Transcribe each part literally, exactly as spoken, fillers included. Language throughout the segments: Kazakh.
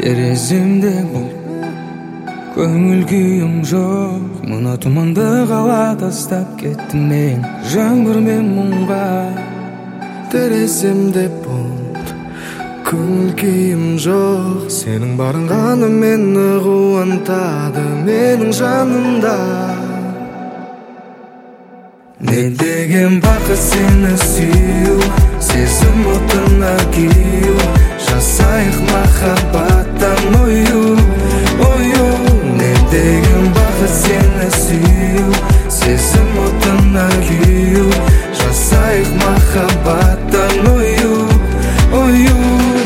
тереземде бұл көңіл күйім жоқ. Мына тұманды қала тастап кеттім мен, жаңбыр мен мұңға. Тереземде бұл көңіл күйім жоқ. Сенің барың ғана мені қуантады менің жанымда. Не деген бақыт сені сүю, сезім отына күйу. Жасайық махаббаттан ою, ою. Не деген бақыт сені сүю, сезім отына күйу. Жасайық махаббаттан ою, ою.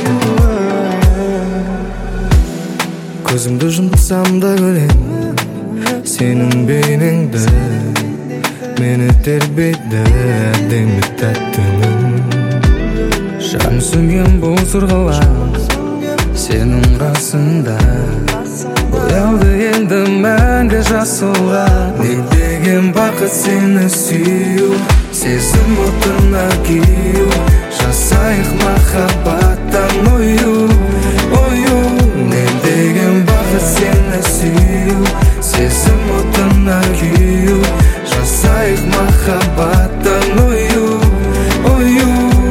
Көзімді жұмсам да көрем сенің бейнеңді, мені тербейді әдемі тәттінің. Жан сөнген бұл сырғалам сенің қасында, боялды енді мәңгі жасылға. Не деген бақыт сені сүю, сезім отына күйу. Жасайық махаббаттан ою, ою. Не деген бақыт сені сүю, сезім отына күйу. Жасайық махаббаттан ою, ою.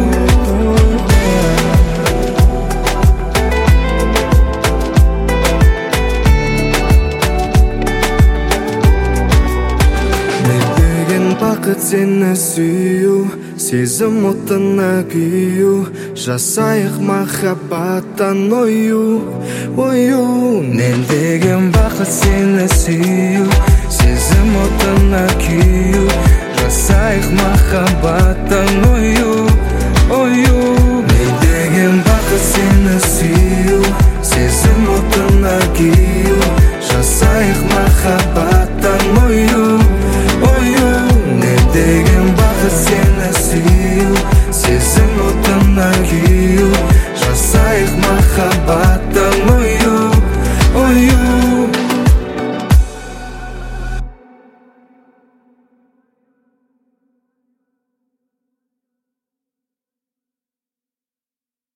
Бақыт сені сүю, сезім отына күйу. Жасайық махаббаттан ою, ою. Не деген бақыт сені сүю, сезім отына күйу. Жасайық махаббаттан ою, ою. Не деген бақыт сені сүю, сезім отына күйу. Жасайық махаббаттан ою, ою. Не деген бақыт сені сүю, сезім отына күйу. Жасайық махаббаттан